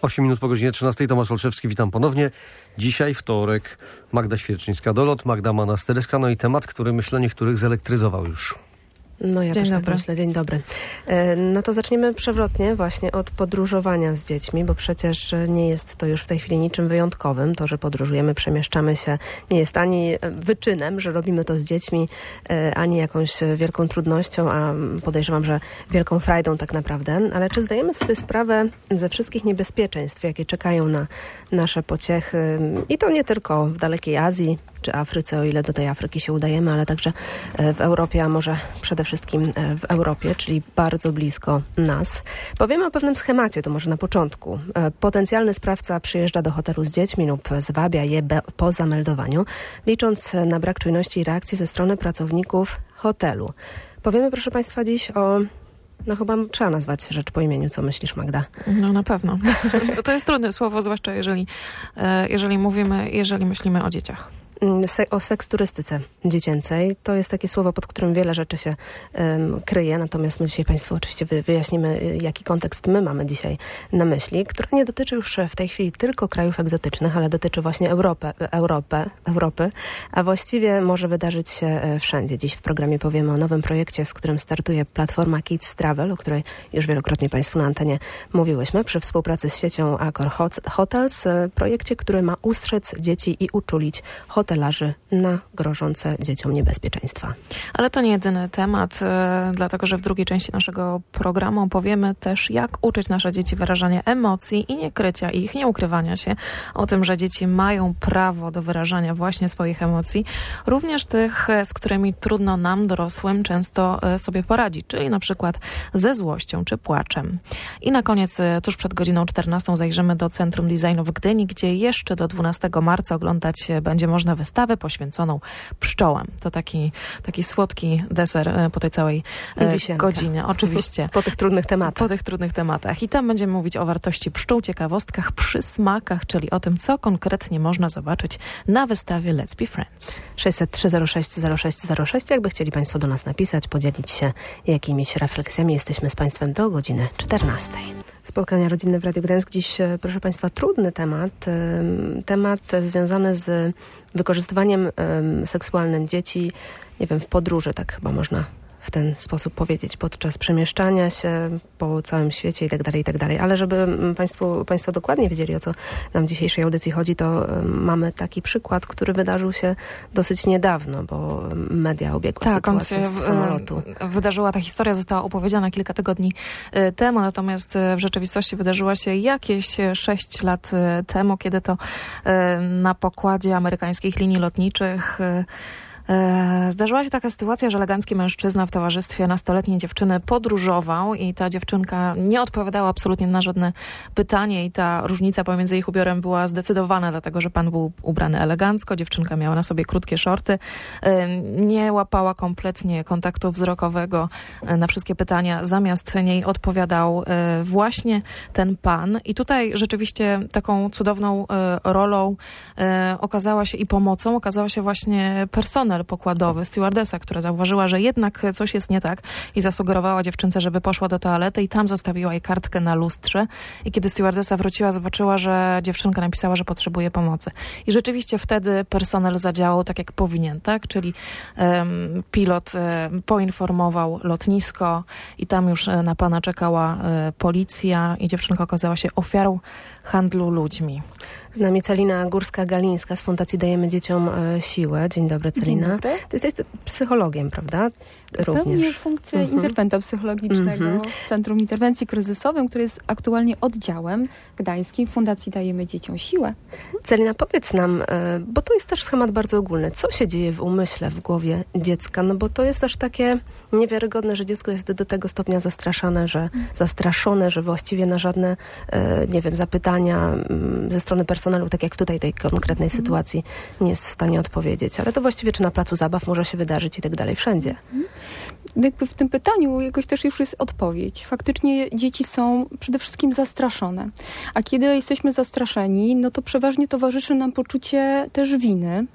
8 minut po godzinie 13. Tomasz Olszewski, witam ponownie. Dzisiaj wtorek, Magda Świerczyńska-Dolot, Magda Manasterska, no i temat, który myślę niektórych zelektryzował już. No ja też tak myślę. Dzień dobry. No to zaczniemy przewrotnie właśnie od podróżowania z dziećmi, bo przecież nie jest to już w tej chwili niczym wyjątkowym. To, że podróżujemy, przemieszczamy się, nie jest ani wyczynem, że robimy to z dziećmi, ani jakąś wielką trudnością, a podejrzewam, że wielką frajdą tak naprawdę. Ale czy zdajemy sobie sprawę ze wszystkich niebezpieczeństw, jakie czekają na nasze pociechy? I to nie tylko w dalekiej Azji czy Afryce, o ile do tej Afryki się udajemy, ale także w Europie, a może przede wszystkim w Europie, czyli bardzo blisko nas. Powiemy o pewnym schemacie, to może na początku. Potencjalny sprawca przyjeżdża do hotelu z dziećmi lub zwabia je po zameldowaniu, licząc na brak czujności i reakcji ze strony pracowników hotelu. Powiemy, proszę Państwa, dziś o... No chyba trzeba nazwać rzecz po imieniu. Co myślisz, Magda? No na pewno. To jest trudne słowo, zwłaszcza jeżeli myślimy o dzieciach. O seksturystyce dziecięcej. To jest takie słowo, pod którym wiele rzeczy się kryje, natomiast my dzisiaj Państwu oczywiście wyjaśnimy, jaki kontekst my mamy dzisiaj na myśli, która nie dotyczy już w tej chwili tylko krajów egzotycznych, ale dotyczy właśnie Europy, a właściwie może wydarzyć się wszędzie. Dziś w programie powiemy o nowym projekcie, z którym startuje platforma Kids Travel, o której już wielokrotnie Państwu na antenie mówiłyśmy, przy współpracy z siecią Accor Hotels, projekcie, który ma ustrzec dzieci i uczulić hotelarzy na grożące dzieciom niebezpieczeństwa. Ale to nie jedyny temat, dlatego że w drugiej części naszego programu opowiemy też, jak uczyć nasze dzieci wyrażania emocji i nie krycia ich, nie ukrywania się, o tym, że dzieci mają prawo do wyrażania właśnie swoich emocji, również tych, z którymi trudno nam, dorosłym, często sobie poradzić, czyli na przykład ze złością czy płaczem. I na koniec, tuż przed godziną 14 zajrzymy do Centrum Designu w Gdyni, gdzie jeszcze do 12 marca oglądać będzie można wystawę poświęconą pszczołom. To taki słodki deser po tej całej godzinie. Oczywiście. Po tych trudnych tematach. I tam będziemy mówić o wartości pszczół, ciekawostkach, przysmakach, czyli o tym, co konkretnie można zobaczyć na wystawie Let's Be Friends. 603 06 06 Jakby chcieli Państwo do nas napisać, podzielić się jakimiś refleksjami, jesteśmy z Państwem do godziny 14. Spotkania rodzinne w Radiu Gdańsk. Dziś, proszę Państwa, trudny temat związany z wykorzystywaniem seksualnym dzieci, nie wiem, w podróży, tak chyba można w ten sposób powiedzieć, podczas przemieszczania się po całym świecie i tak dalej. Ale żeby Państwo dokładnie wiedzieli, o co nam w dzisiejszej audycji chodzi, to mamy taki przykład, który wydarzył się dosyć niedawno, bo media obiegła sytuacja z samolotu. Wydarzyła ta historia, została opowiedziana kilka tygodni temu, natomiast w rzeczywistości wydarzyła się jakieś 6 lat temu, kiedy to na pokładzie amerykańskich linii lotniczych zdarzyła się taka sytuacja, że elegancki mężczyzna w towarzystwie nastoletniej dziewczyny podróżował i ta dziewczynka nie odpowiadała absolutnie na żadne pytanie i ta różnica pomiędzy ich ubiorem była zdecydowana, dlatego że pan był ubrany elegancko, dziewczynka miała na sobie krótkie shorty, nie łapała kompletnie kontaktu wzrokowego na wszystkie pytania, zamiast niej odpowiadał właśnie ten pan i tutaj rzeczywiście taką cudowną rolą i pomocą okazała się właśnie personel pokładowy, stewardesa, która zauważyła, że jednak coś jest nie tak i zasugerowała dziewczynce, żeby poszła do toalety i tam zostawiła jej kartkę na lustrze i kiedy stewardesa wróciła, zobaczyła, że dziewczynka napisała, że potrzebuje pomocy. I rzeczywiście wtedy personel zadziałał tak, jak powinien, tak? Czyli pilot poinformował lotnisko i tam już na pana czekała policja i dziewczynka okazała się ofiarą handlu ludźmi. Z nami Celina Górska-Galińska z Fundacji Dajemy Dzieciom Siłę. Dzień dobry, Celina. Dzień dobry. Ty jesteś psychologiem, prawda? Również. Pełnię funkcję interwenta psychologicznego w Centrum Interwencji Kryzysowym, który jest aktualnie oddziałem gdańskim Fundacji Dajemy Dzieciom Siłę. Celina, powiedz nam, bo to jest też schemat bardzo ogólny. Co się dzieje w umyśle, w głowie dziecka? No bo to jest też takie niewiarygodne, że dziecko jest do tego stopnia zastraszone, że właściwie na żadne, nie wiem, zapytania ze strony personelu, tak jak w tutaj tej konkretnej sytuacji, nie jest w stanie odpowiedzieć. Ale to właściwie czy na placu zabaw może się wydarzyć i tak dalej, wszędzie. jakby w tym pytaniu jakoś też już jest odpowiedź. Faktycznie dzieci są przede wszystkim zastraszone. A kiedy jesteśmy zastraszeni, no to przeważnie towarzyszy nam poczucie też winy.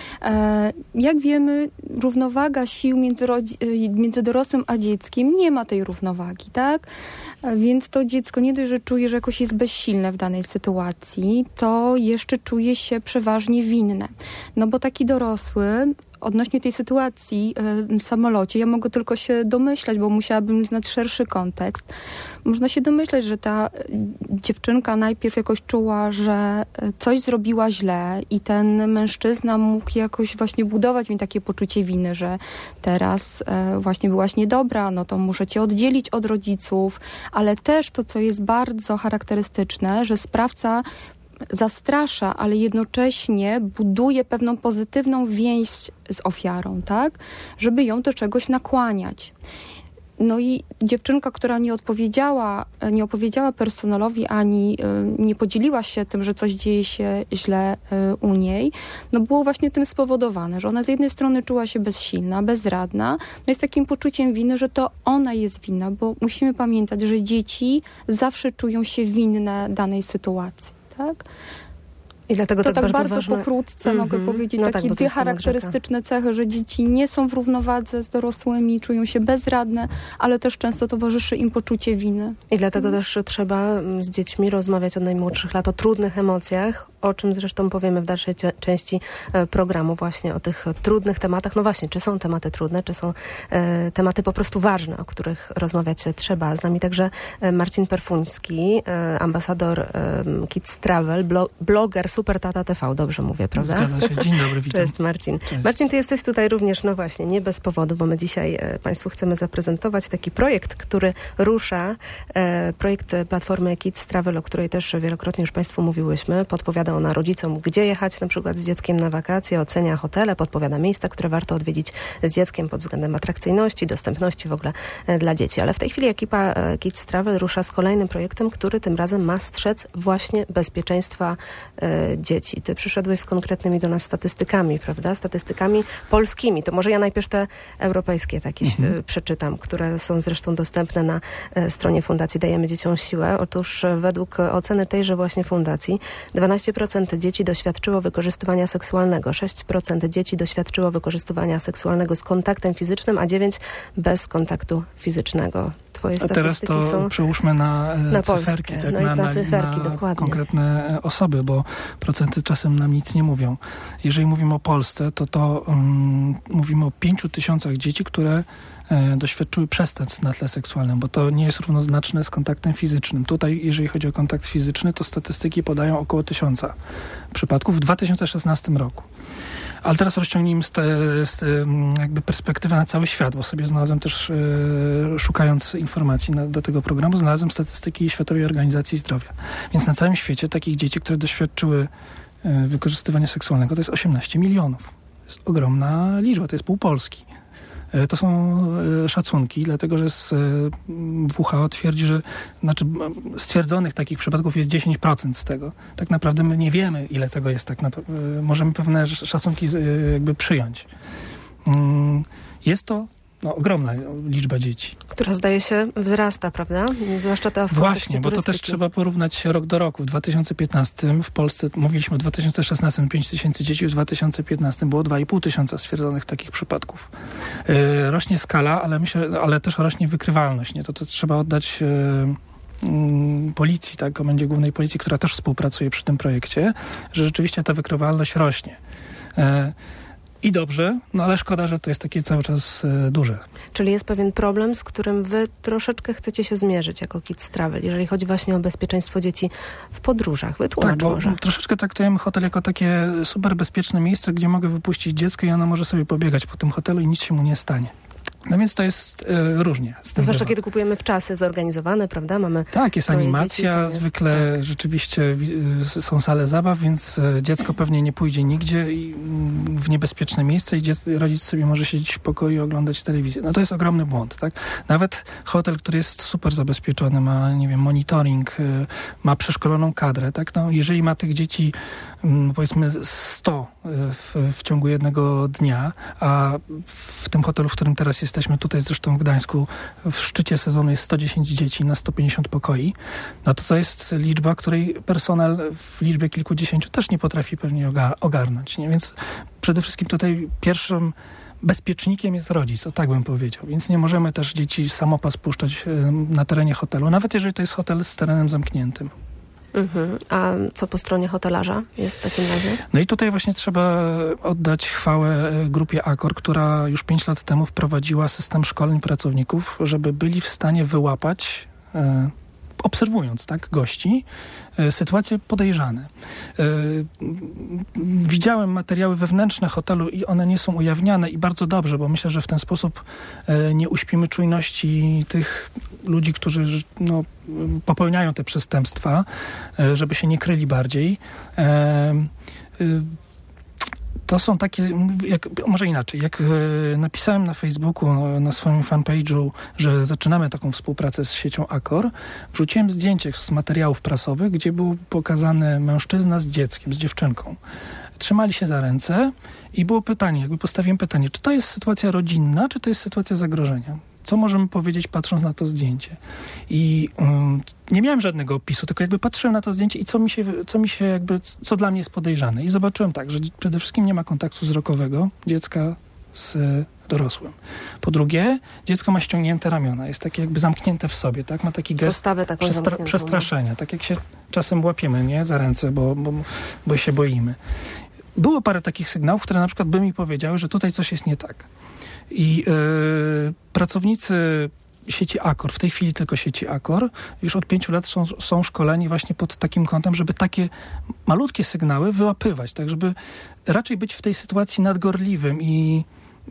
Jak wiemy, równowaga sił między dorosłym a dzieckiem, nie ma tej równowagi, tak? Więc to dziecko nie dość, że czuje, że jakoś jest bezsilne w danej sytuacji, to jeszcze czuje się przeważnie winne. No bo taki dorosły odnośnie tej sytuacji w samolocie, ja mogę tylko się domyślać, bo musiałabym znać szerszy kontekst. Można się domyśleć, że ta dziewczynka najpierw jakoś czuła, że coś zrobiła źle i ten mężczyzna mógł jakoś właśnie budować w niej takie poczucie winy, że teraz właśnie byłaś niedobra, no to muszę cię oddzielić od rodziców, ale też to, co jest bardzo charakterystyczne, że sprawca zastrasza, ale jednocześnie buduje pewną pozytywną więź z ofiarą, tak? Żeby ją do czegoś nakłaniać. No i dziewczynka, która nie opowiedziała personelowi ani nie podzieliła się tym, że coś dzieje się źle u niej, no było właśnie tym spowodowane, że ona z jednej strony czuła się bezsilna, bezradna, no i z takim poczuciem winy, że to ona jest winna, bo musimy pamiętać, że dzieci zawsze czują się winne danej sytuacji. Tak? I dlatego to tak bardzo ważne. Pokrótce mogę powiedzieć takie dwie charakterystyczne cechy, że dzieci nie są w równowodze z dorosłymi, czują się bezradne, ale też często towarzyszy im poczucie winy. I dlatego też trzeba z dziećmi rozmawiać od najmłodszych lat o trudnych emocjach, o czym zresztą powiemy w dalszej części programu, właśnie o tych trudnych tematach. No właśnie, czy są tematy trudne, czy są tematy po prostu ważne, o których rozmawiać trzeba. Z nami także Marcin Perfuński, ambasador Kids Travel, bloger Super Tata TV, dobrze mówię, prawda? Zgadza się. Dzień dobry, witam. Cześć Marcin. Cześć. Marcin, ty jesteś tutaj również, no właśnie, nie bez powodu, bo my dzisiaj Państwu chcemy zaprezentować taki projekt, który rusza, projekt platformy Kids Travel, o której też wielokrotnie już Państwu mówiłyśmy. Podpowiada ona rodzicom, gdzie jechać na przykład z dzieckiem na wakacje, ocenia hotele, podpowiada miejsca, które warto odwiedzić z dzieckiem pod względem atrakcyjności, dostępności w ogóle dla dzieci. Ale w tej chwili ekipa Kids Travel rusza z kolejnym projektem, który tym razem ma strzec właśnie bezpieczeństwa dzieci. Ty przyszedłeś z konkretnymi do nas statystykami, prawda? Statystykami polskimi. To może ja najpierw te europejskie takie przeczytam, które są zresztą dostępne na stronie Fundacji Dajemy Dzieciom Siłę. Otóż według oceny tejże właśnie fundacji 12% dzieci doświadczyło wykorzystywania seksualnego, 6% dzieci doświadczyło wykorzystywania seksualnego z kontaktem fizycznym, a 9% bez kontaktu fizycznego. Twoje statystyki teraz to są przełóżmy na cyferki, tak, no na cyferki, dokładnie. Konkretne osoby, bo procenty czasem nam nic nie mówią. Jeżeli mówimy o Polsce, to mówimy o 5,000 dzieci, które doświadczyły przestępstw na tle seksualnym, bo to nie jest równoznaczne z kontaktem fizycznym. Tutaj, jeżeli chodzi o kontakt fizyczny, to statystyki podają około 1000 przypadków w 2016 roku. Ale teraz rozciągnijmy jakby perspektywę na cały świat, bo sobie znalazłem też, szukając informacji do tego programu, znalazłem statystyki Światowej Organizacji Zdrowia. Więc na całym świecie takich dzieci, które doświadczyły wykorzystywania seksualnego, to jest 18 milionów. To jest ogromna liczba, to jest pół Polski. To są szacunki, dlatego że WHO twierdzi, że stwierdzonych takich przypadków jest 10% z tego. Tak naprawdę my nie wiemy, ile tego jest. Możemy pewne szacunki jakby przyjąć. Jest to ogromna liczba dzieci. Która zdaje się wzrasta, prawda? Zwłaszcza ta w Właśnie, bo to turystyki. też trzeba porównać rok do roku. W 2015 w Polsce, mówiliśmy o 2016 5000 dzieci, w 2015 było 2500 stwierdzonych takich przypadków. Rośnie skala, ale też rośnie wykrywalność. Nie? To trzeba oddać policji, tak, Komendzie Głównej Policji, która też współpracuje przy tym projekcie, że rzeczywiście ta wykrywalność rośnie. I dobrze, ale szkoda, że to jest takie cały czas duże. Czyli jest pewien problem, z którym wy troszeczkę chcecie się zmierzyć jako Kids Travel, jeżeli chodzi właśnie o bezpieczeństwo dzieci w podróżach. Wytłumacz może. Troszeczkę traktujemy hotel jako takie super bezpieczne miejsce, gdzie mogę wypuścić dziecko i ono może sobie pobiegać po tym hotelu i nic się mu nie stanie. No więc to jest różnie. Zwłaszcza kiedy kupujemy wczasy zorganizowane, prawda? Mamy tak, jest animacja, dzieci, zwykle rzeczywiście są sale zabaw, więc dziecko pewnie nie pójdzie nigdzie w niebezpieczne miejsce i rodzic sobie może siedzieć w pokoju i oglądać telewizję. No to jest ogromny błąd, tak? Nawet hotel, który jest super zabezpieczony, ma, nie wiem, monitoring, ma przeszkoloną kadrę, tak? No, jeżeli ma tych dzieci powiedzmy 100 w ciągu jednego dnia, a w tym hotelu, w którym teraz jesteśmy, jesteśmy tutaj zresztą w Gdańsku, w szczycie sezonu jest 110 dzieci na 150 pokoi, no to jest liczba, której personel w liczbie kilkudziesięciu też nie potrafi pewnie ogarnąć. Nie? Więc przede wszystkim tutaj pierwszym bezpiecznikiem jest rodzic, o tak bym powiedział. Więc nie możemy też dzieci samopas puszczać na terenie hotelu, nawet jeżeli to jest hotel z terenem zamkniętym. A co po stronie hotelarza jest w takim razie? No i tutaj właśnie trzeba oddać chwałę grupie Accor, która już 5 lat temu wprowadziła system szkoleń pracowników, żeby byli w stanie wyłapać, obserwując gości, sytuacje podejrzane. Widziałem materiały wewnętrzne hotelu i one nie są ujawniane i bardzo dobrze, bo myślę, że w ten sposób nie uśpimy czujności tych ludzi, którzy popełniają te przestępstwa, żeby się nie kryli bardziej. To są takie, może inaczej, jak napisałem na Facebooku, na swoim fanpage'u, że zaczynamy taką współpracę z siecią Accor, wrzuciłem zdjęcie z materiałów prasowych, gdzie był pokazany mężczyzna z dzieckiem, z dziewczynką. Trzymali się za ręce i było pytanie, postawiłem pytanie, czy to jest sytuacja rodzinna, czy to jest sytuacja zagrożenia? Co możemy powiedzieć, patrząc na to zdjęcie? I nie miałem żadnego opisu, tylko patrzyłem na to zdjęcie i co dla mnie jest podejrzane. I zobaczyłem że przede wszystkim nie ma kontaktu wzrokowego dziecka z dorosłym. Po drugie, dziecko ma ściągnięte ramiona, jest takie zamknięte w sobie, tak? Ma taki gest przestraszenia, tak jak się czasem łapiemy, nie? Za ręce, bo się boimy. Było parę takich sygnałów, które na przykład by mi powiedziały, że tutaj coś jest nie tak. I pracownicy sieci Accor, w tej chwili tylko sieci Accor, już od 5 lat są szkoleni właśnie pod takim kątem, żeby takie malutkie sygnały wyłapywać, tak żeby raczej być w tej sytuacji nadgorliwym i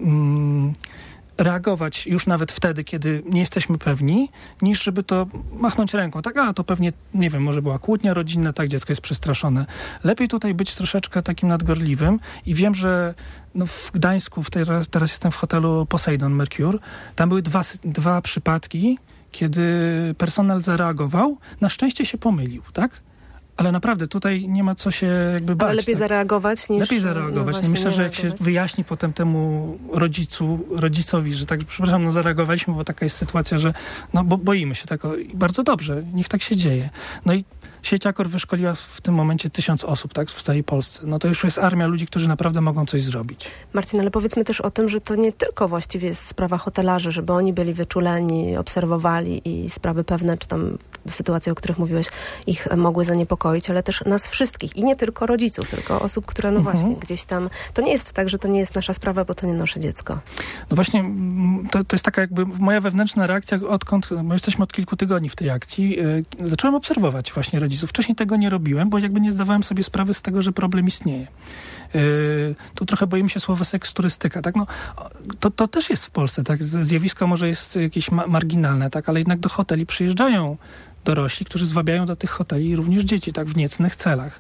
reagować już nawet wtedy, kiedy nie jesteśmy pewni, niż żeby to machnąć ręką. To pewnie, nie wiem, może była kłótnia rodzinna, dziecko jest przestraszone. Lepiej tutaj być troszeczkę takim nadgorliwym i wiem, że w Gdańsku, teraz jestem w hotelu Poseidon Mercure, tam były dwa przypadki, kiedy personel zareagował, na szczęście się pomylił, tak? Ale naprawdę tutaj nie ma co się bać. Ale lepiej zareagować niż... Lepiej zareagować. Myślę, że jak się wyjaśni potem temu rodzicowi, że przepraszam, zareagowaliśmy, bo taka jest sytuacja, że bo boimy się tego. I bardzo dobrze, niech tak się dzieje. No i sieć Accor wyszkoliła w tym momencie 1000 osób, w całej Polsce. To już jest armia ludzi, którzy naprawdę mogą coś zrobić. Marcin, ale powiedzmy też o tym, że to nie tylko właściwie jest sprawa hotelarzy, żeby oni byli wyczuleni, obserwowali i sprawy pewne, czy tam sytuacje, o których mówiłeś, ich mogły zaniepokoić, ale też nas wszystkich. I nie tylko rodziców, tylko osób, które właśnie gdzieś tam... To nie jest tak, że to nie jest nasza sprawa, bo to nie nasze dziecko. No właśnie, to jest taka moja wewnętrzna reakcja, bo jesteśmy od kilku tygodni w tej akcji. Zacząłem obserwować właśnie rodziców. Wcześniej tego nie robiłem, bo nie zdawałem sobie sprawy z tego, że problem istnieje. Tu trochę boimy się słowa seksturystyka, tak? To też jest w Polsce, tak? Zjawisko może jest jakieś marginalne, tak? Ale jednak do hoteli przyjeżdżają dorośli, którzy zwabiają do tych hoteli również dzieci, tak? W niecnych celach.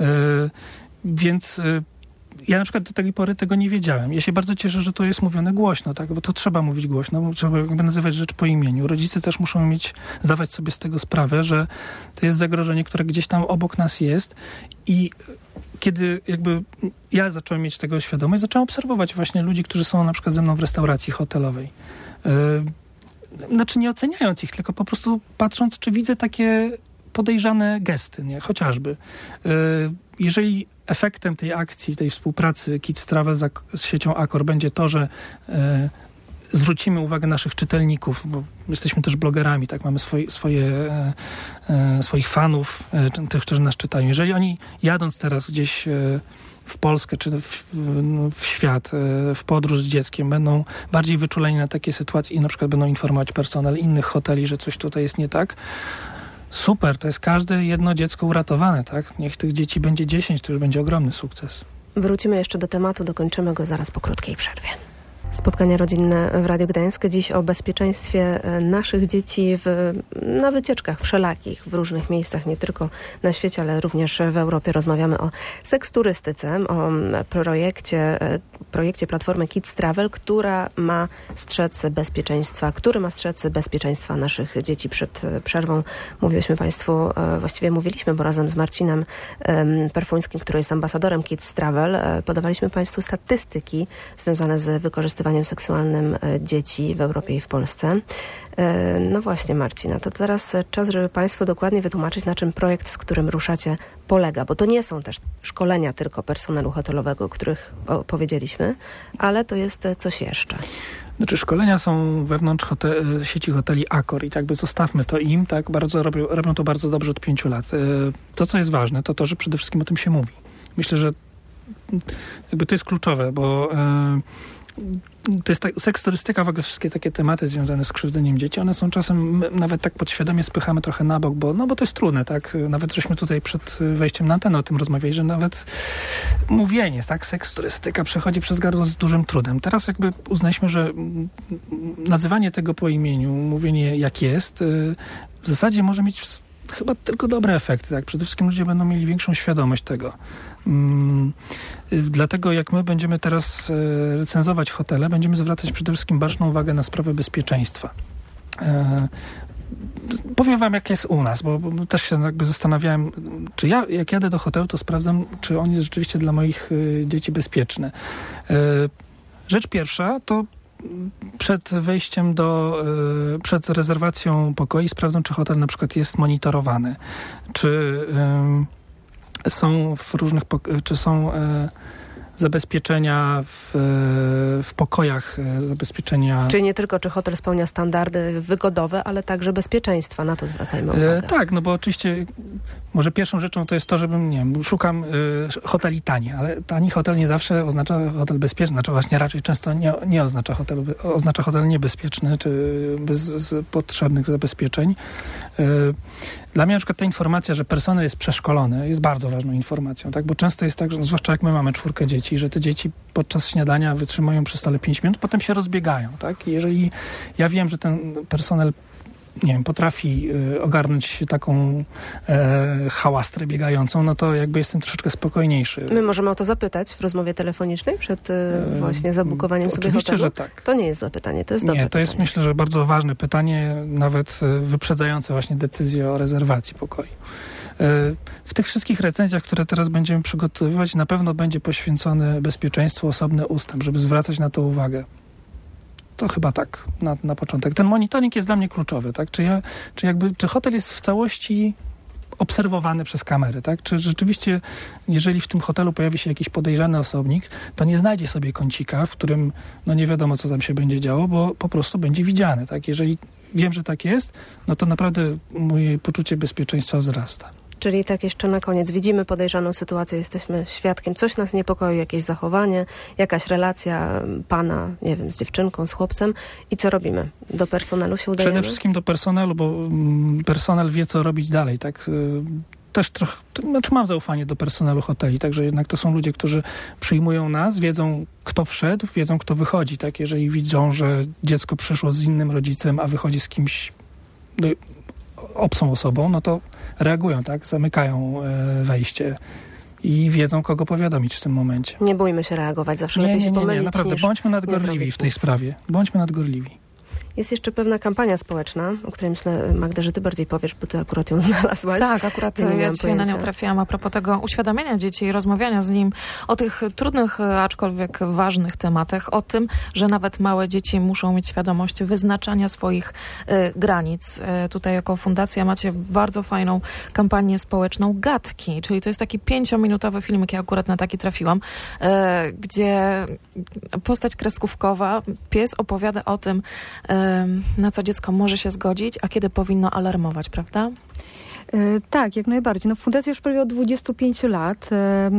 Więc ja na przykład do tej pory tego nie wiedziałem. Ja się bardzo cieszę, że to jest mówione głośno, tak? Bo to trzeba mówić głośno, trzeba nazywać rzecz po imieniu. Rodzice też muszą zdawać sobie z tego sprawę, że to jest zagrożenie, które gdzieś tam obok nas jest i kiedy ja zacząłem mieć tego świadomość, zacząłem obserwować właśnie ludzi, którzy są na przykład ze mną w restauracji hotelowej. Nie oceniając ich, tylko po prostu patrząc, czy widzę takie podejrzane gesty, nie? Chociażby. Jeżeli efektem tej akcji, tej współpracy Kids Travel z siecią Accor będzie to, że zwrócimy uwagę naszych czytelników, bo jesteśmy też blogerami, tak, mamy swoich fanów, tych, którzy nas czytają. Jeżeli oni jadąc teraz gdzieś w Polskę czy w świat, w podróż z dzieckiem, będą bardziej wyczuleni na takie sytuacje i na przykład będą informować personel innych hoteli, że coś tutaj jest nie tak, super, to jest każde jedno dziecko uratowane, tak? Niech tych dzieci będzie 10, to już będzie ogromny sukces. Wrócimy jeszcze do tematu, dokończymy go zaraz po krótkiej przerwie. Spotkania rodzinne w Radiu Gdańsk. Dziś o bezpieczeństwie naszych dzieci na wycieczkach wszelakich, w różnych miejscach, nie tylko na świecie, ale również w Europie. Rozmawiamy o seksturystyce, o projekcie Platformy Kids Travel, który ma strzec bezpieczeństwa naszych dzieci. Przed przerwą mówiliśmy, bo razem z Marcinem Perfuńskim, który jest ambasadorem Kids Travel, podawaliśmy Państwu statystyki związane z wykorzystaniem wykorzystywaniem seksualnym dzieci w Europie i w Polsce. No właśnie, Marcina, to teraz czas, żeby Państwu dokładnie wytłumaczyć, na czym projekt, z którym ruszacie, polega, bo to nie są też szkolenia tylko personelu hotelowego, o których powiedzieliśmy, ale to jest coś jeszcze. Znaczy szkolenia są wewnątrz sieci hoteli Accor i jakby zostawmy to im, tak, robią to bardzo dobrze od 5 lat. To, co jest ważne, to, że przede wszystkim o tym się mówi. Myślę, że jakby to jest kluczowe, bo to jest seks, turystyka, w ogóle wszystkie takie tematy związane z krzywdzeniem dzieci, one są czasem, nawet tak podświadomie spychamy trochę na bok, bo to jest trudne, tak? Nawet żeśmy tutaj przed wejściem na antenę o tym rozmawiali, że nawet mówienie, tak? Seks, turystyka przechodzi przez gardło z dużym trudem. Teraz jakby uznaliśmy, że nazywanie tego po imieniu, mówienie jak jest, w zasadzie może mieć chyba tylko dobre efekty, tak? Przede wszystkim ludzie będą mieli większą świadomość tego. Dlatego jak my będziemy teraz recenzować hotele, będziemy zwracać przede wszystkim baczną uwagę na sprawę bezpieczeństwa. Powiem wam, jak jest u nas, bo też się jakby zastanawiałem, czy ja, jak jadę do hotelu, to sprawdzam, czy on jest rzeczywiście dla moich dzieci bezpieczny. Rzecz pierwsza to przed wejściem przed rezerwacją pokoi sprawdzam, czy hotel na przykład jest monitorowany, czy są w różnych, czy są zabezpieczenia w pokojach, zabezpieczenia... Czyli nie tylko, czy hotel spełnia standardy wygodowe, ale także bezpieczeństwa. Na to zwracajmy uwagę. Tak, no bo oczywiście może pierwszą rzeczą to jest to, żebym, nie wiem, szukam hoteli tanie, ale tani hotel nie zawsze oznacza hotel bezpieczny, znaczy właśnie raczej często nie oznacza hotel niebezpieczny, czy bez potrzebnych zabezpieczeń. Dla mnie na przykład ta informacja, że personel jest przeszkolony, jest bardzo ważną informacją, tak? Bo często jest tak, że zwłaszcza jak my mamy 4 dzieci, że te dzieci podczas śniadania wytrzymują przy stole 5 minut, potem się rozbiegają, tak? I jeżeli ja wiem, że ten personel, nie wiem, potrafi ogarnąć taką hałastrę biegającą, no to jakby jestem troszeczkę spokojniejszy. My możemy o to zapytać w rozmowie telefonicznej przed właśnie zabukowaniem sobie hotelu? Oczywiście, że tak. To nie jest złe pytanie, to jest dobre pytanie. To jest, myślę, że bardzo ważne pytanie, nawet wyprzedzające właśnie decyzję o rezerwacji pokoju. W tych wszystkich recenzjach, które teraz będziemy przygotowywać, na pewno będzie poświęcony bezpieczeństwu osobny ustęp, żeby zwracać na to uwagę. To chyba tak na początek. Ten monitoring jest dla mnie kluczowy, tak? Czy hotel jest w całości obserwowany przez kamery, tak? Czy rzeczywiście, jeżeli w tym hotelu pojawi się jakiś podejrzany osobnik, to nie znajdzie sobie kącika, w którym no nie wiadomo, co tam się będzie działo, bo po prostu będzie widziany, tak? Jeżeli wiem, że tak jest, no to naprawdę moje poczucie bezpieczeństwa wzrasta. Czyli tak jeszcze na koniec, widzimy podejrzaną sytuację, jesteśmy świadkiem, coś nas niepokoi, jakieś zachowanie, jakaś relacja pana, nie wiem, z dziewczynką, z chłopcem i co robimy? Do personelu się udajemy? Przede wszystkim do personelu, bo personel wie, co robić dalej, tak? Też trochę, znaczy mam zaufanie do personelu hoteli, także jednak to są ludzie, którzy przyjmują nas, wiedzą, kto wszedł, wiedzą, kto wychodzi, tak? Jeżeli widzą, że dziecko przyszło z innym rodzicem, a wychodzi z kimś obcą osobą, no to reagują, tak? Zamykają wejście i wiedzą, kogo powiadomić w tym momencie. Nie bójmy się reagować, zawsze lepiej się pomylić. Nie, naprawdę, bądźmy nadgorliwi w tej sprawie. Bądźmy nadgorliwi. Jest jeszcze pewna kampania społeczna, o której myślę, Magda, że ty bardziej powiesz, bo ty akurat ją znalazłaś. Tak, akurat ja dzisiaj na nią trafiłam a propos tego uświadamiania dzieci i rozmawiania z nim o tych trudnych, aczkolwiek ważnych tematach, o tym, że nawet małe dzieci muszą mieć świadomość wyznaczania swoich granic. Tutaj jako fundacja macie bardzo fajną kampanię społeczną Gadki, czyli to jest taki 5-minutowy filmik, ja akurat na taki trafiłam, gdzie postać kreskówkowa, pies opowiada o tym, na co dziecko może się zgodzić, a kiedy powinno alarmować, prawda? Tak, jak najbardziej. No, fundacja już prawie od 25 lat.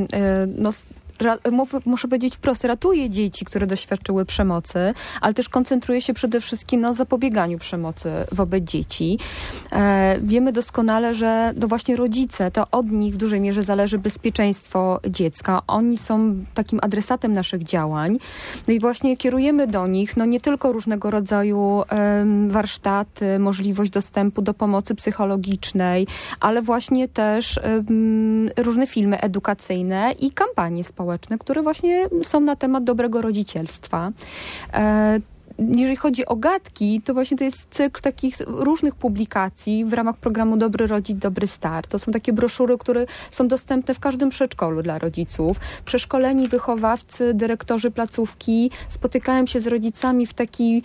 Muszę powiedzieć wprost, ratuje dzieci, które doświadczyły przemocy, ale też koncentruje się przede wszystkim na zapobieganiu przemocy wobec dzieci. Wiemy doskonale, że to właśnie rodzice, to od nich w dużej mierze zależy bezpieczeństwo dziecka. Oni są takim adresatem naszych działań. No i właśnie kierujemy do nich nie tylko różnego rodzaju warsztaty, możliwość dostępu do pomocy psychologicznej, ale właśnie też różne filmy edukacyjne i kampanie społeczne, które właśnie są na temat dobrego rodzicielstwa. jeżeli chodzi o gadki, to właśnie to jest cykl takich różnych publikacji w ramach programu Dobry Rodzic, Dobry Start. To są takie broszury, które są dostępne w każdym przedszkolu dla rodziców. Przeszkoleni wychowawcy, dyrektorzy placówki spotykają się z rodzicami w takiej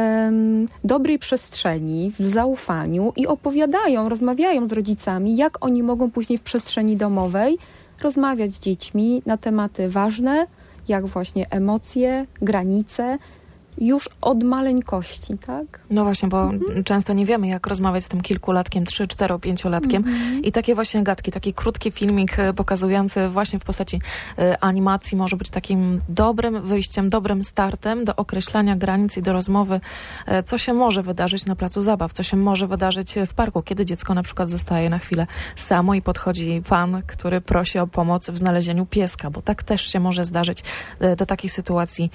dobrej przestrzeni, w zaufaniu i opowiadają, rozmawiają z rodzicami, jak oni mogą później w przestrzeni domowej rozmawiać z dziećmi na tematy ważne, jak właśnie emocje, granice, już od maleńkości, tak? No właśnie, bo często nie wiemy, jak rozmawiać z tym kilkulatkiem, 3, 4, 5-latkiem. I takie właśnie gadki, taki krótki filmik pokazujący właśnie w postaci animacji może być takim dobrym wyjściem, dobrym startem do określania granic i do rozmowy, co się może wydarzyć na placu zabaw, co się może wydarzyć w parku, kiedy dziecko na przykład zostaje na chwilę samo i podchodzi pan, który prosi o pomoc w znalezieniu pieska, bo tak też się może zdarzyć. Do takich sytuacji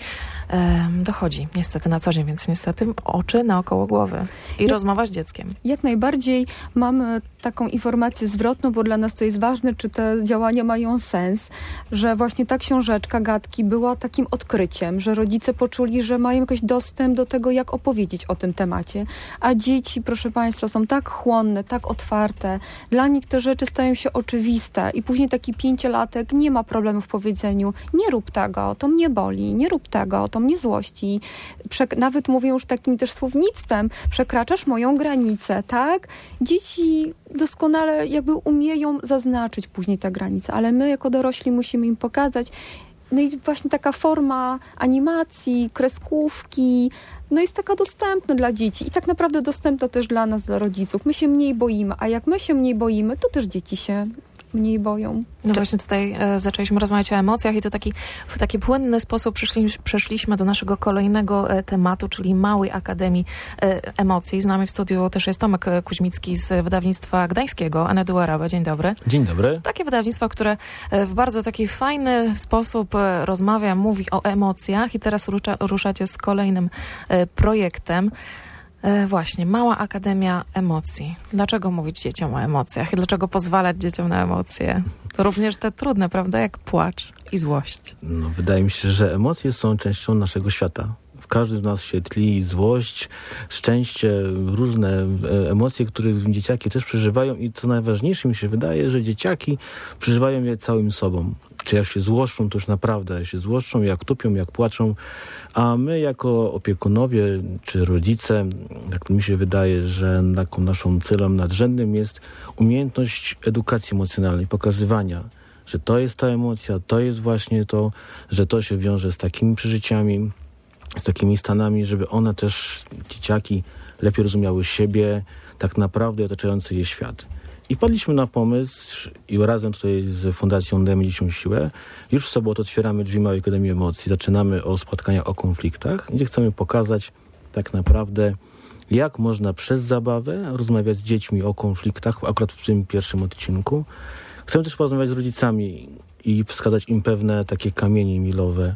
dochodzi niestety na co dzień, więc niestety oczy naokoło głowy i rozmowa z dzieckiem. Jak najbardziej mamy taką informację zwrotną, bo dla nas to jest ważne, czy te działania mają sens, że właśnie ta książeczka gadki była takim odkryciem, że rodzice poczuli, że mają jakiś dostęp do tego, jak opowiedzieć o tym temacie. A dzieci, proszę Państwa, są tak chłonne, tak otwarte. Dla nich te rzeczy stają się oczywiste i później taki 5-latek nie ma problemu w powiedzeniu: nie rób tego, to mnie boli, nie rób tego, to mnie złości. Nawet mówią już takim też słownictwem: przekraczasz moją granicę, tak? Dzieci doskonale jakby umieją zaznaczyć później te granice, ale my jako dorośli musimy im pokazać. No i właśnie taka forma animacji, kreskówki, no jest taka dostępna dla dzieci i tak naprawdę dostępna też dla nas, dla rodziców. My się mniej boimy, a jak my się mniej boimy, to też dzieci się mniej boją. No właśnie tutaj zaczęliśmy rozmawiać o emocjach i to w taki płynny sposób przeszliśmy do naszego kolejnego tematu, czyli Małej Akademii Emocji. Z nami w studiu też jest Tomek Kuźmicki z wydawnictwa gdańskiego, Enedu Araba. Dzień dobry. Dzień dobry. Takie wydawnictwo, które w bardzo taki fajny sposób rozmawia, mówi o emocjach i teraz ruszacie z kolejnym projektem. Właśnie, Mała Akademia Emocji. Dlaczego mówić dzieciom o emocjach i dlaczego pozwalać dzieciom na emocje? To również te trudne, prawda, jak płacz i złość. No, wydaje mi się, że emocje są częścią naszego świata. W każdym z nas się tli złość, szczęście, różne emocje, które dzieciaki też przeżywają i co najważniejsze mi się wydaje, że dzieciaki przeżywają je całym sobą. Czy jak się złoszczą, to już naprawdę się złoszczą, jak tupią, jak płaczą, a my jako opiekunowie czy rodzice, tak mi się wydaje, że taką naszą celem nadrzędnym jest umiejętność edukacji emocjonalnej, pokazywania, że to jest ta emocja, to jest właśnie to, że to się wiąże z takimi przeżyciami, z takimi stanami, żeby one też, dzieciaki, lepiej rozumiały siebie, tak naprawdę otaczający je świat. I wpadliśmy na pomysł i razem tutaj z Fundacją Dajemy Dzieciom Siłę już w sobotę otwieramy drzwi Małej Akademii Emocji. Zaczynamy od spotkania o konfliktach, gdzie chcemy pokazać tak naprawdę, jak można przez zabawę rozmawiać z dziećmi o konfliktach, akurat w tym pierwszym odcinku. Chcemy też porozmawiać z rodzicami i wskazać im pewne takie kamienie milowe,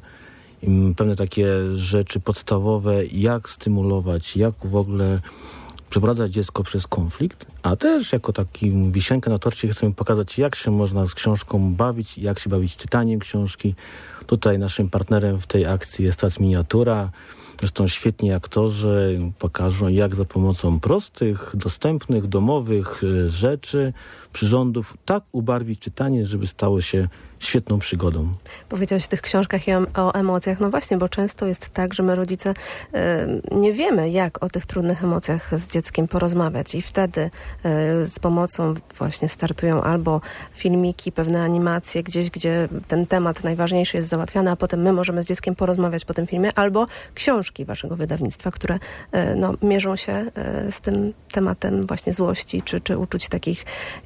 pewne takie rzeczy podstawowe, jak stymulować, jak w ogóle przeprowadzać dziecko przez konflikt, a też jako taki wisienkę na torcie chcemy pokazać, jak się można z książką bawić, jak się bawić czytaniem książki. Tutaj naszym partnerem w tej akcji jest Teatr Miniatura. Zresztą świetni aktorzy pokażą, jak za pomocą prostych, dostępnych, domowych rzeczy, przyrządów tak ubarwić czytanie, żeby stało się świetną przygodą. Powiedziałeś o tych książkach i o emocjach. No właśnie, bo często jest tak, że my rodzice nie wiemy, jak o tych trudnych emocjach z dzieckiem porozmawiać i wtedy z pomocą właśnie startują albo filmiki, pewne animacje gdzieś, gdzie ten temat najważniejszy jest załatwiany, a potem my możemy z dzieckiem porozmawiać po tym filmie, albo książki waszego wydawnictwa, które mierzą się z tym tematem właśnie złości, czy uczuć takich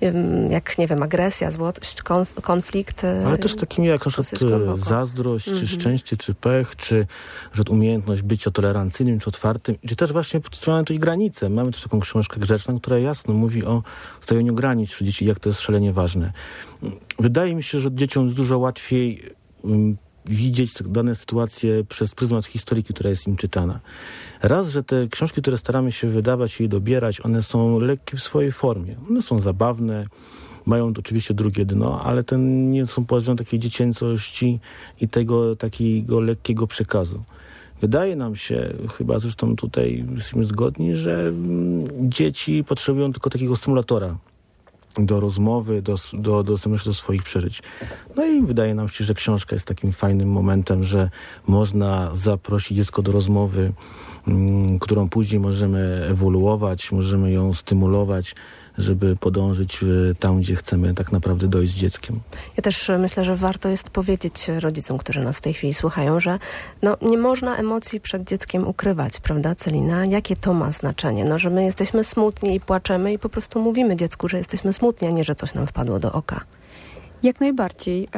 jak, nie wiem, agresja, złość, konflikt. Ale też takimi jak na przykład zazdrość, czy szczęście, czy pech, czy że umiejętność bycia tolerancyjnym, czy otwartym, czy też właśnie podstawiamy tu i granice. Mamy też taką książkę grzeczną, która jasno mówi o stawianiu granic wśród dzieci, jak to jest szalenie ważne. Wydaje mi się, że dzieciom jest dużo łatwiej widzieć dane sytuacje przez pryzmat historyki, która jest im czytana. Raz, że te książki, które staramy się wydawać i dobierać, one są lekkie w swojej formie. One są zabawne, mają oczywiście drugie dno, ale nie są pozbawione takiej dziecięcości i tego takiego lekkiego przekazu. Wydaje nam się, chyba zresztą tutaj jesteśmy zgodni, że dzieci potrzebują tylko takiego stymulatora do rozmowy, do dostępności do swoich przeżyć. No i wydaje nam się, że książka jest takim fajnym momentem, że można zaprosić dziecko do rozmowy, którą później możemy ewoluować, możemy ją stymulować, żeby podążyć tam, gdzie chcemy tak naprawdę dojść z dzieckiem. Ja też myślę, że warto jest powiedzieć rodzicom, którzy nas w tej chwili słuchają, że nie można emocji przed dzieckiem ukrywać, prawda, Celina? Jakie to ma znaczenie? Że my jesteśmy smutni i płaczemy i po prostu mówimy dziecku, że jesteśmy smutni, a nie, że coś nam wpadło do oka. Jak najbardziej.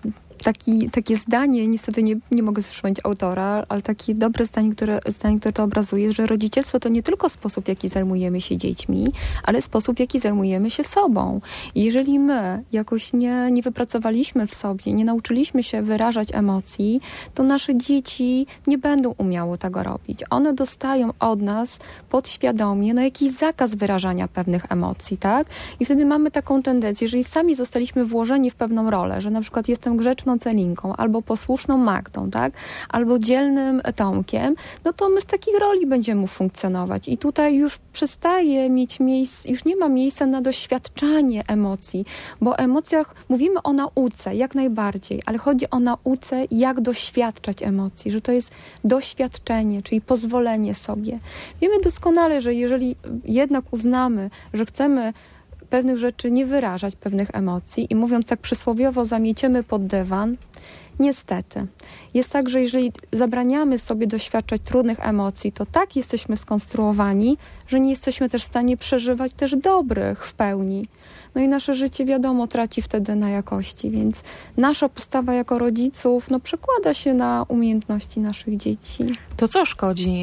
Takie zdanie, niestety nie mogę przypomnieć autora, ale takie dobre zdanie, które to obrazuje, że rodzicielstwo to nie tylko sposób, w jaki zajmujemy się dziećmi, ale sposób, w jaki zajmujemy się sobą. I jeżeli my jakoś nie wypracowaliśmy w sobie, nie nauczyliśmy się wyrażać emocji, to nasze dzieci nie będą umiały tego robić. One dostają od nas podświadomie jakiś zakaz wyrażania pewnych emocji, tak? I wtedy mamy taką tendencję, jeżeli sami zostaliśmy włożeni w pewną rolę, że na przykład jestem grzeczną Celinką, albo posłuszną Magdą, tak? Albo dzielnym Tomkiem, to my w takiej roli będziemy funkcjonować. I tutaj już przestaje mieć miejsce, już nie ma miejsca na doświadczanie emocji, bo o emocjach mówimy o nauce, jak najbardziej, ale chodzi o nauce, jak doświadczać emocji, że to jest doświadczenie, czyli pozwolenie sobie. Wiemy doskonale, że jeżeli jednak uznamy, że chcemy pewnych rzeczy nie wyrażać, pewnych emocji i mówiąc tak przysłowiowo zamieciemy pod dywan, niestety. Jest tak, że jeżeli zabraniamy sobie doświadczać trudnych emocji, to tak jesteśmy skonstruowani, że nie jesteśmy też w stanie przeżywać też dobrych w pełni. I nasze życie, wiadomo, traci wtedy na jakości, więc nasza postawa jako rodziców przekłada się na umiejętności naszych dzieci. To co szkodzi?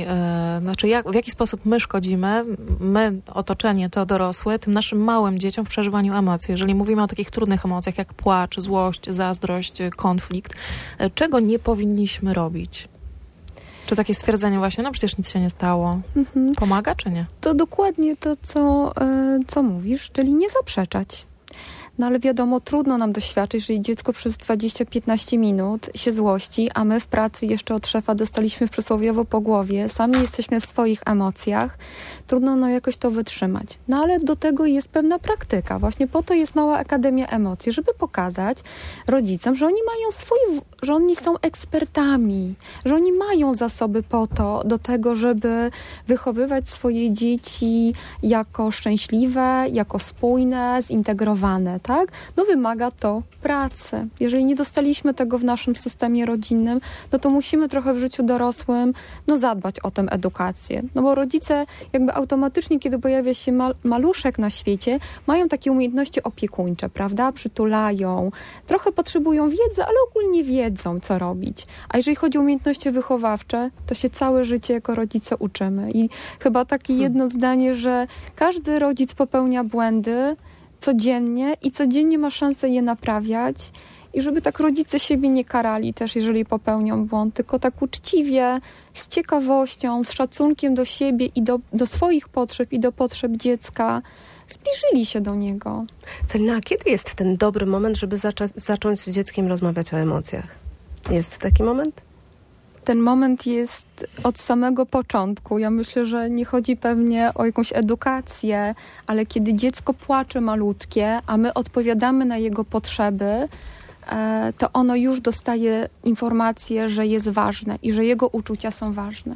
W jaki sposób my szkodzimy, my, otoczenie, to dorosłe, tym naszym małym dzieciom w przeżywaniu emocji? Jeżeli mówimy o takich trudnych emocjach jak płacz, złość, zazdrość, konflikt, czego nie powinniśmy robić? Czy takie stwierdzenie właśnie, przecież nic się nie stało, pomaga czy nie? To dokładnie to, co mówisz, czyli nie zaprzeczać. Ale wiadomo, trudno nam doświadczyć, jeżeli dziecko przez 20-15 minut się złości, a my w pracy jeszcze od szefa dostaliśmy przysłowiowo po głowie, sami jesteśmy w swoich emocjach, trudno jakoś to wytrzymać. Ale do tego jest pewna praktyka. Właśnie po to jest mała Akademia Emocji, żeby pokazać rodzicom, że oni mają że oni są ekspertami, że oni mają zasoby do tego, żeby wychowywać swoje dzieci jako szczęśliwe, jako spójne, zintegrowane, tak? Wymaga to pracy. Jeżeli nie dostaliśmy tego w naszym systemie rodzinnym, to musimy trochę w życiu dorosłym zadbać o tę edukację. Bo rodzice jakby automatycznie, kiedy pojawia się maluszek na świecie, mają takie umiejętności opiekuńcze, prawda? Przytulają, trochę potrzebują wiedzy, ale ogólnie wiedzą, co robić. A jeżeli chodzi o umiejętności wychowawcze, to się całe życie jako rodzice uczymy. I chyba takie jedno zdanie, że każdy rodzic popełnia błędy codziennie i codziennie ma szansę je naprawiać i żeby tak rodzice siebie nie karali też, jeżeli popełnią błąd, tylko tak uczciwie, z ciekawością, z szacunkiem do siebie i do swoich potrzeb i do potrzeb dziecka zbliżyli się do niego. Celina, kiedy jest ten dobry moment, żeby zacząć z dzieckiem rozmawiać o emocjach? Jest taki moment? Ten moment jest od samego początku. Ja myślę, że nie chodzi pewnie o jakąś edukację, ale kiedy dziecko płacze malutkie, a my odpowiadamy na jego potrzeby, to ono już dostaje informację, że jest ważne i że jego uczucia są ważne.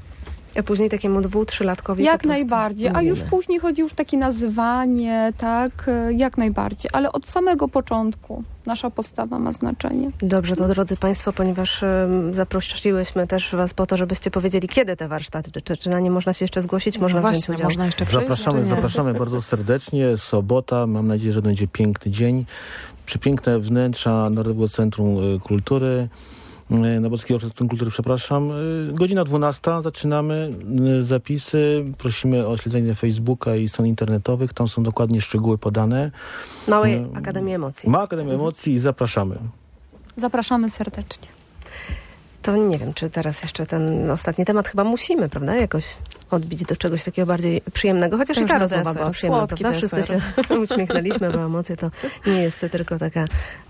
A później takiemu 2-3-latkowi jak najbardziej, a już później chodzi już takie nazywanie, tak, jak najbardziej, ale od samego początku nasza postawa ma znaczenie. Dobrze, to drodzy Państwo, ponieważ zaprosiłyśmy też Was po to, żebyście powiedzieli, kiedy te warsztaty, czy na nie można się jeszcze zgłosić, można wziąć udział. Można jeszcze przyjść, zapraszamy bardzo serdecznie, sobota, mam nadzieję, że będzie piękny dzień, przepiękne wnętrza Narodowego Centrum Kultury, Nowoczesnego Centrum Kultury, godzina 12, zaczynamy zapisy, prosimy o śledzenie Facebooka i stron internetowych, tam są dokładnie szczegóły podane. Małej Akademii Emocji. Mała Akademia Emocji i zapraszamy. Zapraszamy serdecznie. To nie wiem, czy teraz jeszcze ten ostatni temat chyba musimy, prawda, jakoś odbić do czegoś takiego bardziej przyjemnego, chociaż i ta rozmowa była przyjemna, prawda? Wszyscy się uśmiechnęliśmy, bo emocje to nie jest tylko taka,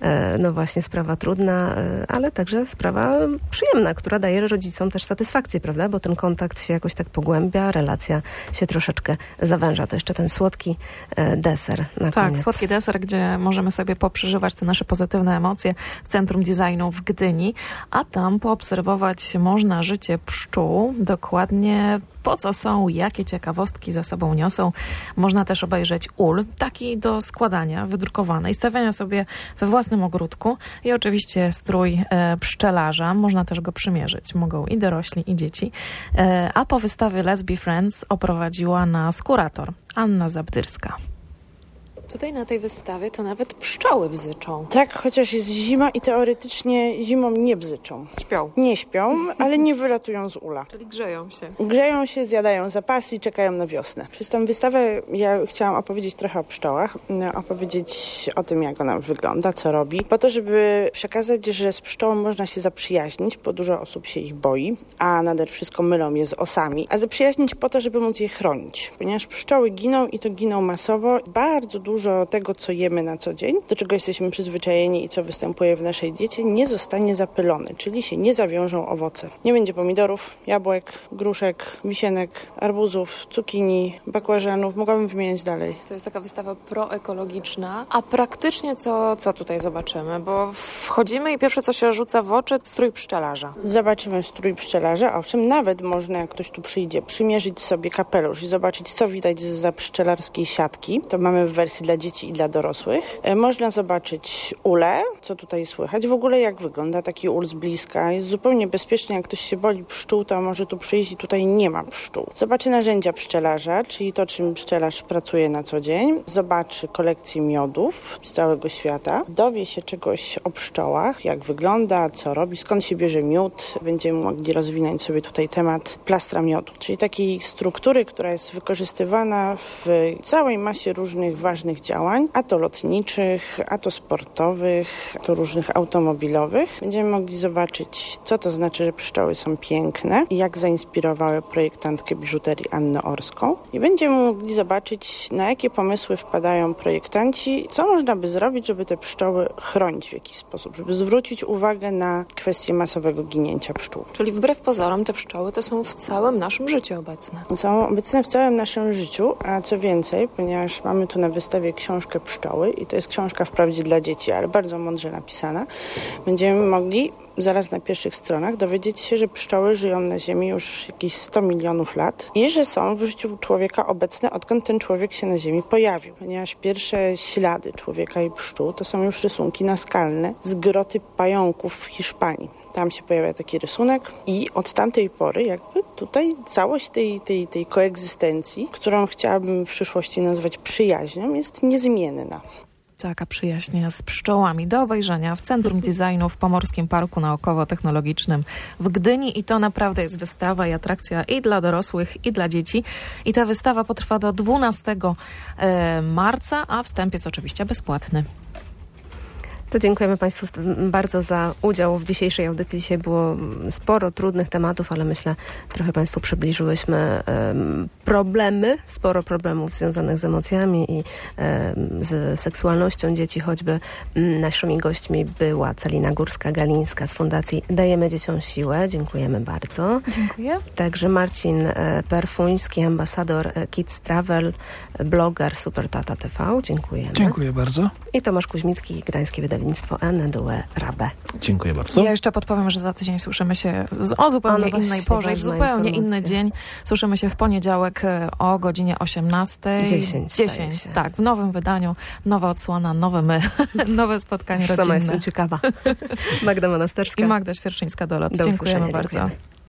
no właśnie, sprawa trudna, ale także sprawa przyjemna, która daje rodzicom też satysfakcję, prawda? Bo ten kontakt się jakoś tak pogłębia, relacja się troszeczkę zawęża. To jeszcze ten słodki deser na koniec. Tak, słodki deser, gdzie możemy sobie poprzeżywać te nasze pozytywne emocje w Centrum Designu w Gdyni, a tam poobserwować można życie pszczół, dokładnie po co są, jakie ciekawostki za sobą niosą. Można też obejrzeć ul, taki do składania, wydrukowany i stawiania sobie we własnym ogródku i oczywiście strój pszczelarza. Można też go przymierzyć. Mogą i dorośli, i dzieci. A po wystawie Let's Be Friends oprowadziła nas kurator Anna Zabdyrska. Tutaj na tej wystawie to nawet pszczoły bzyczą. Tak, chociaż jest zima i teoretycznie zimą nie bzyczą. Śpią. Nie śpią, ale nie wylatują z ula. Czyli grzeją się. Grzeją się, zjadają zapasy i czekają na wiosnę. Przez tę wystawę ja chciałam opowiedzieć trochę o pszczołach, opowiedzieć o tym, jak ona wygląda, co robi, po to, żeby przekazać, że z pszczołą można się zaprzyjaźnić, bo dużo osób się ich boi, a nade wszystko mylą je z osami, a zaprzyjaźnić po to, żeby móc je chronić, ponieważ pszczoły giną i to giną masowo. Bardzo dużo tego, co jemy na co dzień, do czego jesteśmy przyzwyczajeni i co występuje w naszej diecie, nie zostanie zapylone, czyli się nie zawiążą owoce. Nie będzie pomidorów, jabłek, gruszek, wisienek, arbuzów, cukinii, bakłażanów. Mogłabym wymieniać dalej. To jest taka wystawa proekologiczna. A praktycznie co tutaj zobaczymy? Bo wchodzimy i pierwsze, co się rzuca w oczy, strój pszczelarza. Zobaczymy strój pszczelarza. Owszem, nawet można, jak ktoś tu przyjdzie, przymierzyć sobie kapelusz i zobaczyć, co widać zza pszczelarskiej siatki. To mamy w wersji dla dzieci i dla dorosłych. Można zobaczyć ulę, co tutaj słychać. W ogóle jak wygląda taki ul z bliska. Jest zupełnie bezpiecznie. Jak ktoś się boi pszczół, to może tu przyjść i tutaj nie ma pszczół. Zobaczy narzędzia pszczelarza, czyli to, czym pszczelarz pracuje na co dzień. Zobaczy kolekcję miodów z całego świata. Dowie się czegoś o pszczołach, jak wygląda, co robi, skąd się bierze miód. Będziemy mogli rozwinąć sobie tutaj temat plastra miodu, czyli takiej struktury, która jest wykorzystywana w całej masie różnych ważnych działań, a to lotniczych, a to sportowych, a to różnych automobilowych. Będziemy mogli zobaczyć, co to znaczy, że pszczoły są piękne i jak zainspirowały projektantkę biżuterii Annę Orską. I będziemy mogli zobaczyć, na jakie pomysły wpadają projektanci, co można by zrobić, żeby te pszczoły chronić w jakiś sposób, żeby zwrócić uwagę na kwestię masowego ginięcia pszczół. Czyli wbrew pozorom te pszczoły to są w całym naszym życiu obecne. Są obecne w całym naszym życiu, a co więcej, ponieważ mamy tu na wystawie książkę Pszczoły i to jest książka wprawdzie dla dzieci, ale bardzo mądrze napisana, będziemy mogli zaraz na pierwszych stronach dowiedzieć się, że pszczoły żyją na Ziemi już jakieś 100 milionów lat i że są w życiu człowieka obecne, odkąd ten człowiek się na Ziemi pojawił. Ponieważ pierwsze ślady człowieka i pszczół to są już rysunki naskalne z groty pająków w Hiszpanii. Tam się pojawia taki rysunek i od tamtej pory jakby tutaj całość tej koegzystencji, którą chciałabym w przyszłości nazwać przyjaźnią, jest niezmienna. Taka przyjaźń z pszczołami do obejrzenia w Centrum Designu w Pomorskim Parku Naukowo-Technologicznym w Gdyni i to naprawdę jest wystawa i atrakcja i dla dorosłych, i dla dzieci. I ta wystawa potrwa do 12 marca, a wstęp jest oczywiście bezpłatny. To dziękujemy Państwu bardzo za udział w dzisiejszej audycji. Dzisiaj było sporo trudnych tematów, ale myślę, trochę Państwu przybliżyłyśmy sporo problemów związanych z emocjami i z seksualnością dzieci. Choćby naszymi gośćmi była Celina Górska-Galińska z Fundacji Dajemy Dzieciom Siłę. Dziękujemy bardzo. Dziękuję. Także Marcin Perfuński, ambasador Kids Travel, bloger Super Tata TV. Dziękujemy. Dziękuję bardzo. I Tomasz Kuźmicki, Gdańskie Wydawnictwo NDUE Rabe. Dziękuję bardzo. Ja jeszcze podpowiem, że za tydzień słyszymy się o zupełnie innej porze i w zupełnie inny dzień. Słyszymy się w poniedziałek o godzinie 18:10. Tak, w nowym wydaniu, nowa odsłona, nowe my, nowe spotkanie rodzinne. Sama jestem ciekawa. Magda Monasterska i Magda Świerczyńska-Dolot. Dziękujemy bardzo. Dziękujemy.